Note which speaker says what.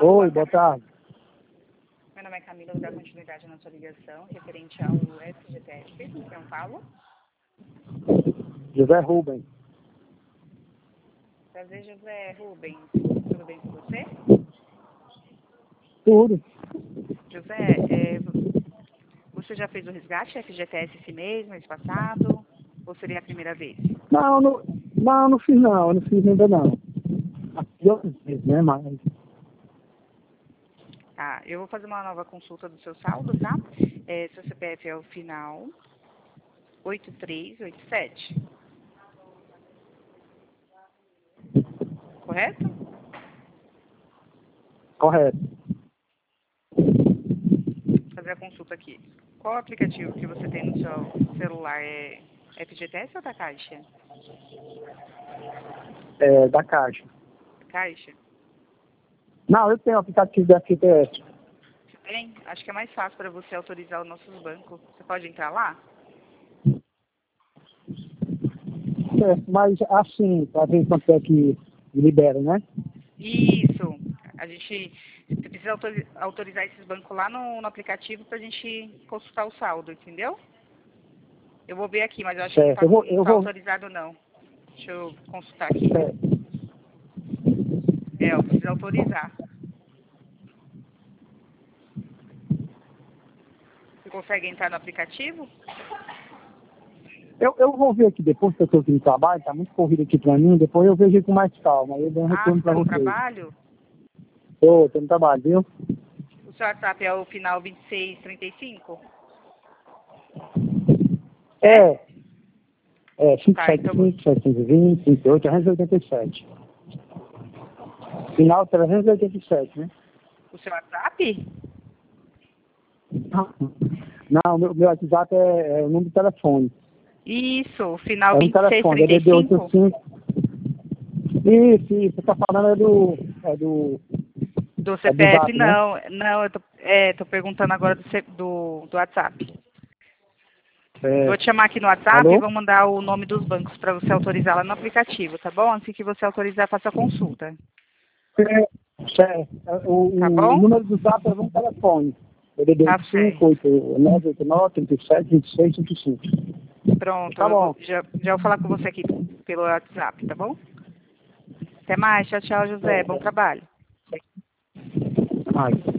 Speaker 1: Oi, boa tarde.
Speaker 2: Meu nome é Camila, vou dar continuidade na sua ligação referente ao FGTS em São Paulo.
Speaker 1: José Rubens.
Speaker 2: Prazer, José Rubens. Tudo bem com você?
Speaker 1: Tudo.
Speaker 2: José, você já fez o resgate FGTS esse mês passado? Ou seria a primeira vez?
Speaker 1: Não fiz não, eu não fiz ainda não. Aqui outras vezes, né, mas...
Speaker 2: Tá, eu vou fazer uma nova consulta do seu saldo, tá? Seu CPF é o final 8387. Correto?
Speaker 1: Correto.
Speaker 2: Vou fazer a consulta aqui. Qual aplicativo que você tem no seu celular? É FGTS ou da Caixa?
Speaker 1: É, da Caixa.
Speaker 2: Caixa?
Speaker 1: Não, eu tenho o aplicativo da FGTS.
Speaker 2: Você tem? Acho que é mais fácil para você autorizar os nossos bancos. Você pode entrar lá?
Speaker 1: É, mas assim, para ver quanto é que libera, né?
Speaker 2: Isso. A gente precisa autorizar esses bancos lá no aplicativo para a gente consultar o saldo, entendeu? Eu vou ver aqui, mas eu acho que
Speaker 1: Certo,
Speaker 2: não
Speaker 1: eu
Speaker 2: está
Speaker 1: vou...
Speaker 2: autorizado não. Deixa eu consultar aqui.
Speaker 1: Certo.
Speaker 2: Eu preciso autorizar. Você consegue entrar no aplicativo?
Speaker 1: Eu vou ver aqui depois, porque eu estou aqui no trabalho, tá muito corrido aqui para mim, depois eu vejo com mais calma, aí eu dou um
Speaker 2: Ah, você
Speaker 1: retorno para
Speaker 2: está no
Speaker 1: vocês.
Speaker 2: trabalho?
Speaker 1: Tô no trabalho, viu?
Speaker 2: O seu WhatsApp é o final 2635?
Speaker 1: É
Speaker 2: Tá, então
Speaker 1: 575, 720, 38, 387. Final 387, né?
Speaker 2: o seu WhatsApp?
Speaker 1: Não, meu WhatsApp é o número de telefone.
Speaker 2: Isso, o final
Speaker 1: É um telefone, é DD
Speaker 2: 2635?
Speaker 1: 85. Isso, você tá falando
Speaker 2: Do
Speaker 1: é do
Speaker 2: CPF,
Speaker 1: Zap, né?
Speaker 2: não, eu tô perguntando agora do WhatsApp.
Speaker 1: É,
Speaker 2: Vou te chamar aqui no WhatsApp e
Speaker 1: alô?
Speaker 2: vou mandar o nome dos bancos para você autorizar lá no aplicativo, tá bom? Assim que você autorizar, faça a consulta, tá
Speaker 1: O
Speaker 2: bom?
Speaker 1: número do Zap é um telefone. É DD
Speaker 2: Tá
Speaker 1: 85,
Speaker 2: certo.
Speaker 1: 8989, 37, 26, 25.
Speaker 2: Pronto,
Speaker 1: Tá bom.
Speaker 2: já vou falar com você aqui pelo WhatsApp, tá bom? Até mais, tchau, tchau, José, bom trabalho.
Speaker 1: Ai.